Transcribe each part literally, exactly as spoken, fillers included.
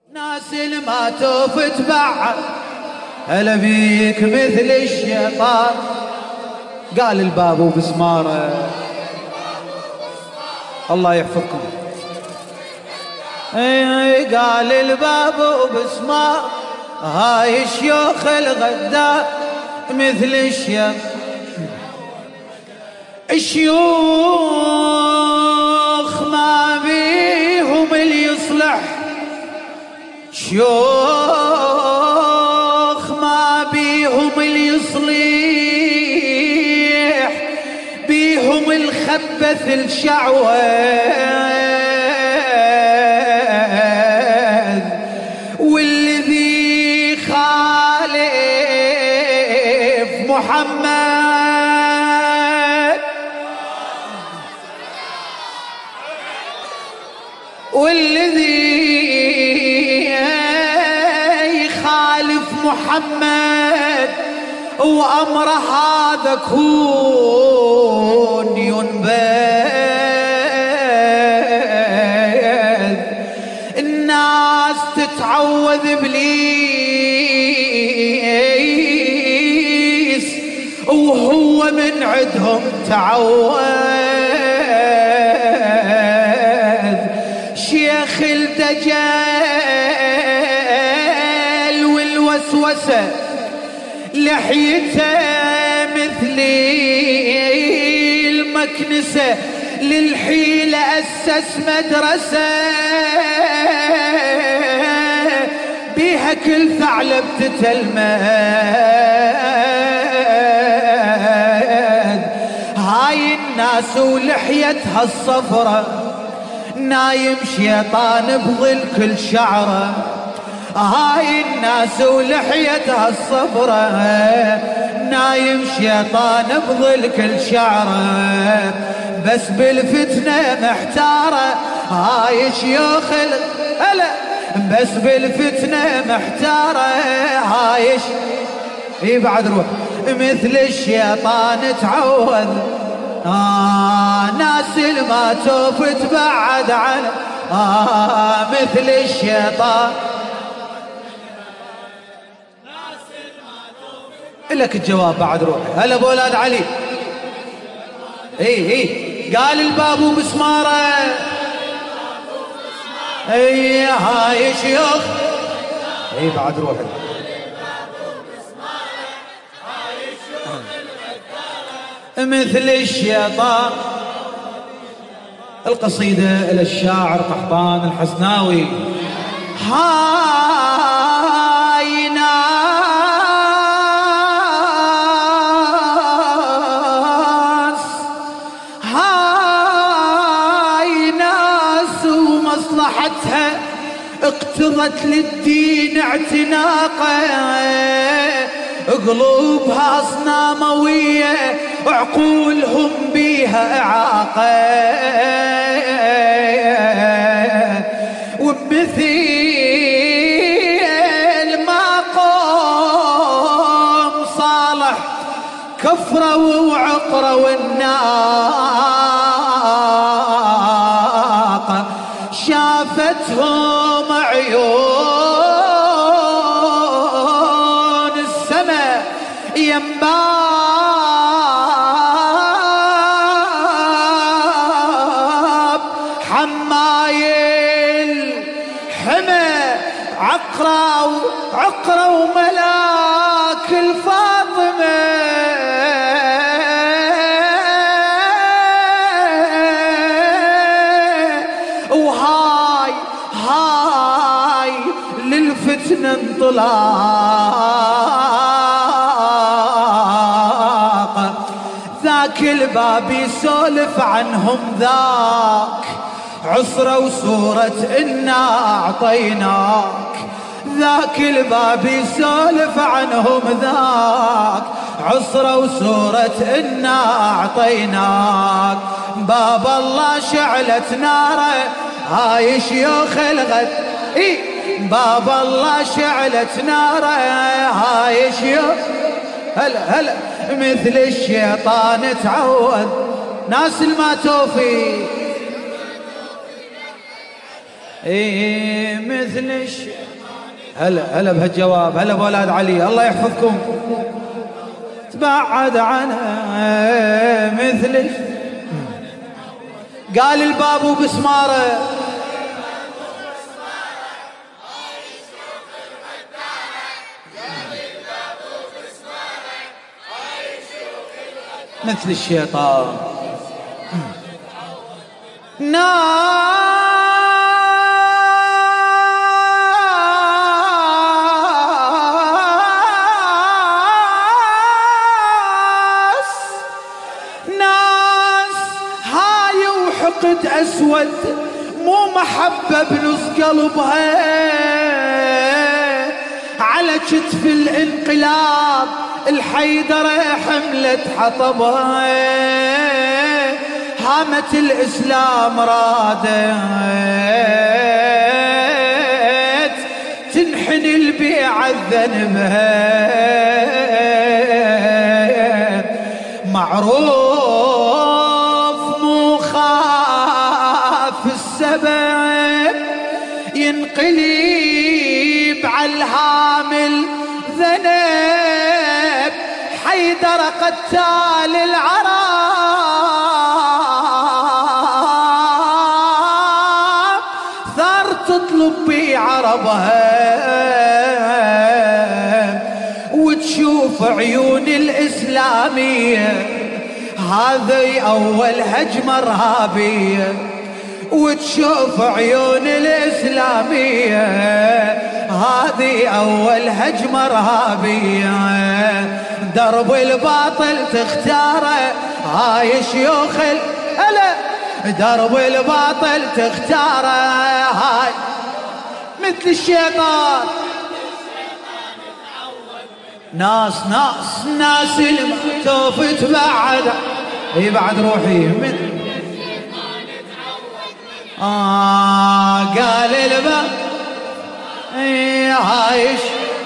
ناس ما توف تبعد هلا بيك مثل الشيطان. قال الباب وبسماره الله يحفظكم. اي قال الباب وبسمار هاي الشيوخ الغدار مثل الشيخ. الشيوخ ما بيهم اللي يصلح، شيوخ ما بيهم اللي يصلح، بيهم الخبث الشعوذ والذي خالف محمد، والذي يخالف محمد وأمر هذا كون ينبذ. الناس تتعوذ إبليس وهو من عندهم تعوذ. شيخ الدجال والوسوسة لحيته مثل المكنسة، للحيلة أسس مدرسة بيها كل ثعلب تتلمذ. هاي الناس ولحيتها الصفرة نايم شيطان بظل كل شعره. هاي الناس ولحيتها الصفرة نايم شيطان بظل كل شعره، بس بالفتنة محتارة. هاي شيوخ هلا بس بالفتنة محتارة. هاي اي بعد روح مثل الشيطان تعوذ. آه ناس ما توف تبعد عنه آه مثل الشيطان. لك الجواب بعد روحي. هلا بولاد علي. اي اي قال الباب وبسماره. اي هاي شيوخ. اي بعد روحي. مثل الشيطان. القصيدة إلى الشاعر قحطان الحسناوي. هاي ناس هاي ناس ومصلحتها اقتضت للدين اعتناقه، قلوبها أصناموية وعقولهم بيها إعاقة، وبمثيل ما قوم صالح كفروا وعقروا الناقة، شافتهم عيون السماء ينباب حمايل حمى عقرة عقرة وملاك الفاطمة، وهاي هاي للفتنة انطلاق. ذاك الباب يسولف عنهم ذاك عصرة وصورة إنا أعطيناك. ذاك الباب يسولف عنهم ذاك عصرة وصورة إنا أعطيناك. باب الله شعلت ناره. هاي شيوخ الغد. إيه باب الله شعلت ناره. هاي شيوخ هلا هلا مثل الشيطان تعوذ. ناس ما توفي اي مثل الشيطان. هلا هلا بهالجواب، هلا بولاد علي، الله يحفظكم. تبعد عنها مثل الشيطان. قال البابو بسماره مثل الشيطان. ناس ناس هاي وحقد أسود، مو محبة بنص قلبها، على كتف الانقلاب الحيدرة حملت حطبها، هامة الإسلام رادت تنحني البيعة ذنبها، معروف مو خاف السبب ينقلب على الهامل ذنب، حيدر قتال العرب ثار تطلب بي عربها، وتشوف عيون الإسلامية هذي أول هجمة رهابية، وتشوف عيون الإسلامية هذه أول هجمة رهابية، درب الباطل تختاره هاي شيوخ هلا، درب الباطل تختاره هاي مثل الشيطان. ناس ناس ناس المكتوف تبعد، اي بعد روحي من آه قال البا اي عايش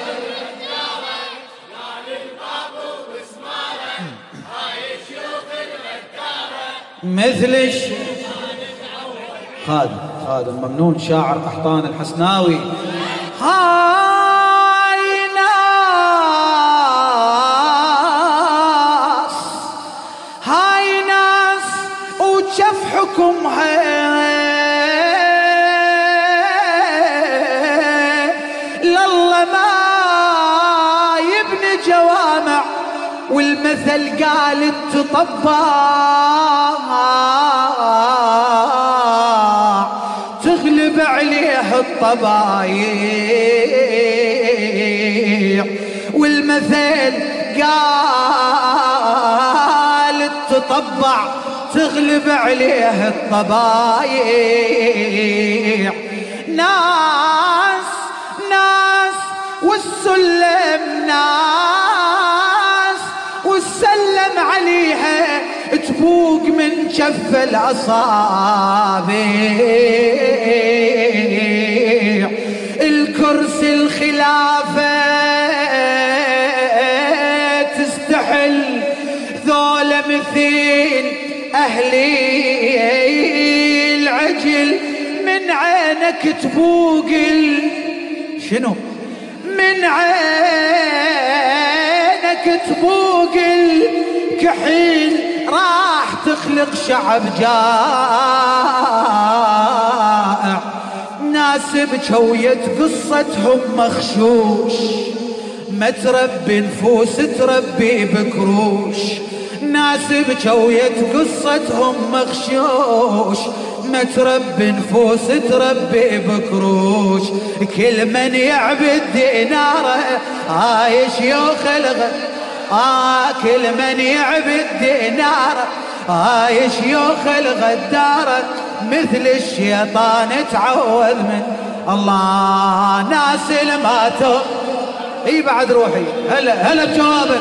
مثل الشيطان. خادم خادم ممنون شاعر قحطان الحسناوي. هاي ناس هاي ناس وشف حكمها لله ما يبني جوامع، والمثل قال تطبع تغلب عليه الطبايع، والمثل قال تطبع تغلب عليه الطبايع. ناس ناس والسلم ناس والسلم عليها تبوق من جف الأصابع، الكرسي الخلافة تستحل ذولا مثيل أهلي العجل، من عينك تبوق شنو من عينك تبوق الكحيل، راح تخلق شعب جائع. ناس بجوية قصتهم مخشوش، ما تربي نفوس تربي بكروش، ناس بجوية قصتهم مخشوش، ما تربي نفوس تربي بكروش، كل من يعبد ديناره هاي شيوخ الغ آه كل من يعبد ديناره هاي شيوخ الغدارة، مثل الشيطان تعوذ من الله. ناس الماتوا اي بعد روحي هلا هلا بجوابك.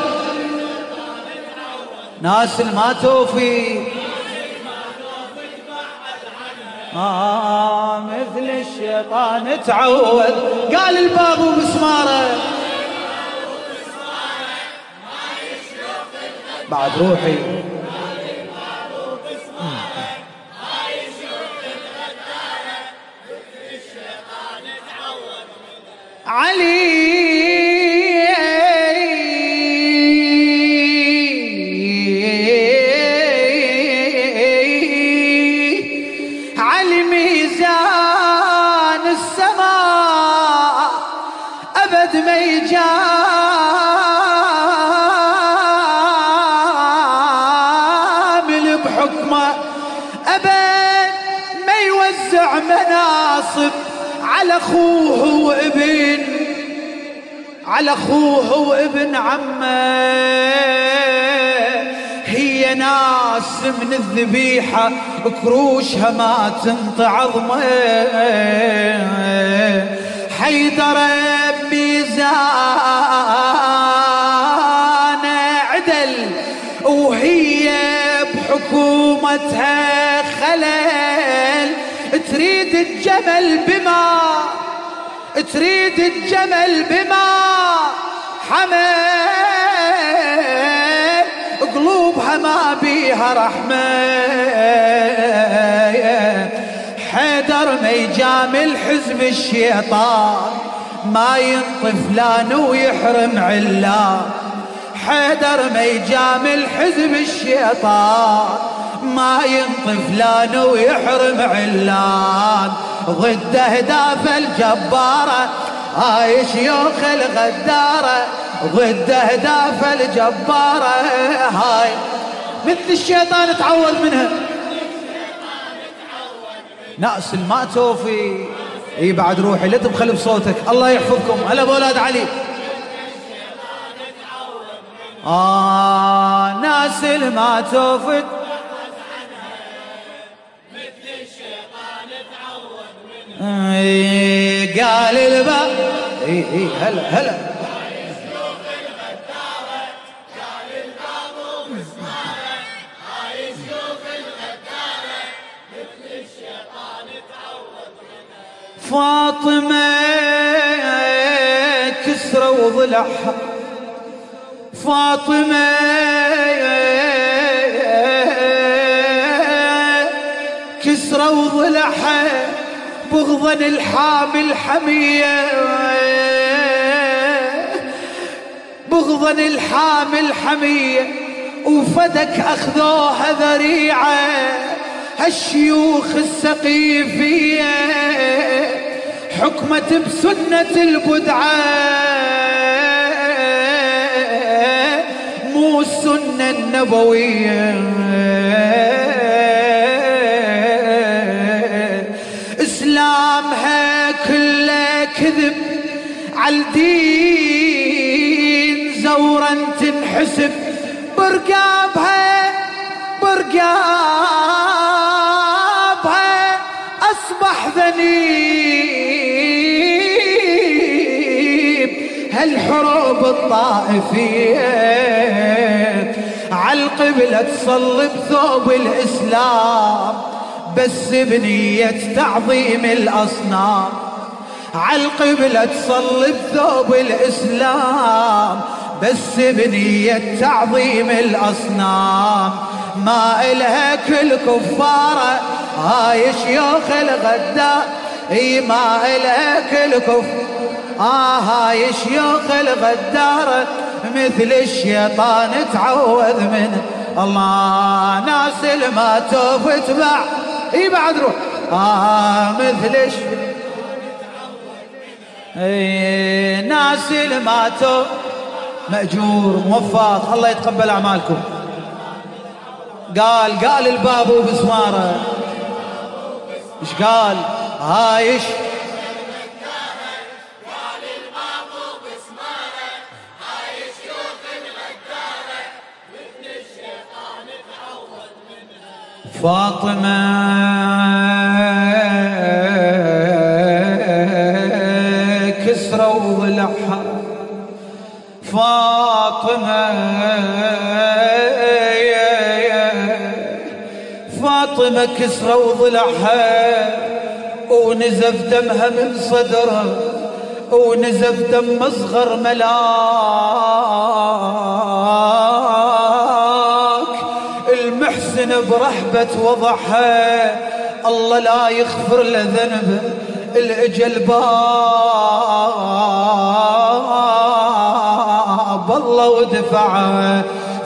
ناس الماتوا في آه مثل الشيطان تعوذ، قال البابو بسماره بعد روحي. يجامل بحكمه، أبد ما يوزع مناصب على أخوه وابن على أخوه وابن عمه. هي ناس من الذبيحة كروشها ما تنطي عظمه. حيدر بميزان عدل وهي بحكومتها خلل. تريد الجمل بما تريد الجمل بما حمل، قلوبها ما بيها رحمة. حيدر ما يجامل حزب الشيطان، ما ينطي فلان ويحرم علان. حيدر ما يجامل حزب الشيطان، ما ينطي فلان ويحرم علان. ضد أهداف الجبارة هاي شيوخ الغدارة، ضد أهداف الجبارة هاي مثل الشيطان تعوذ منها. ناس ما توفي. اي بعد روحي لا تبخل بصوتك. الله يحفظكم. هلا بولاد علي. آه ناس ما توفت مثل الشيطان تعوذ منها. اي قال الباب اي اي هلا هلا فاطمة كسرة وضلعها. فاطمة كسرة وضلعها بغضا الحامل حمية. بغضا الحامل حمية وفدك أخذوها ذريعة. هالشيوخ السقيفية حكمت بسنة البدعة، مو السنة النبوية. إسلامها كله كذب عالدين، زورا تنحسب برقابها برقابها أصبح ذنيب. هالحروب الطائفية عالقبلة تصلب ثوب الإسلام، بس بنية تعظيم الأصنام. عالقبلة تصلب ثوب الإسلام، بس بنية تعظيم الأصنام. ما إلها كل كفارة هاي شيوخ الغدار. اي ما إلها كل كفارة آه هاي شيوخ الغدارة، مثل الشيطان تعوذ منه. الله ناس ما توف تبع اي بعد روح آه مثل الشيطان اي ناس ما توف. مأجور موفق الله يتقبل أعمالكم. قال قال البابو بسمارة ايش قال؟ هايش قال البابو بسمارة هاي شيوخ الغدارة مثل الشيطان تعوذ منها. فاطمة كسرة وضلعها. فاطمة فاطمة كسرة وضلعها ونزف دمها من صدرها، ونزف دم اصغر ملاك. المحسن برحبة وضعها، الله لا يغفر له ذنبه الاجل باب الله ودفعه.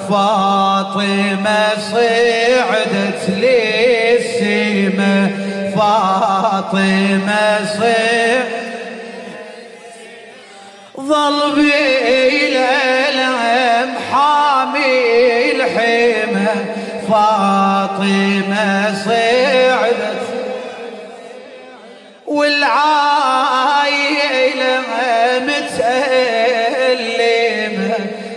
فاطمة صعدت للسما، فاطمة صعدت ظل بالألم حامي الحمى فاطمة صعدت والعايلة متألمة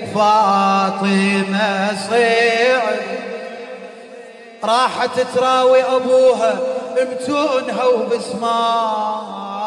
فاطمة صعدت راحت تراوي أبوها متونها وبسمار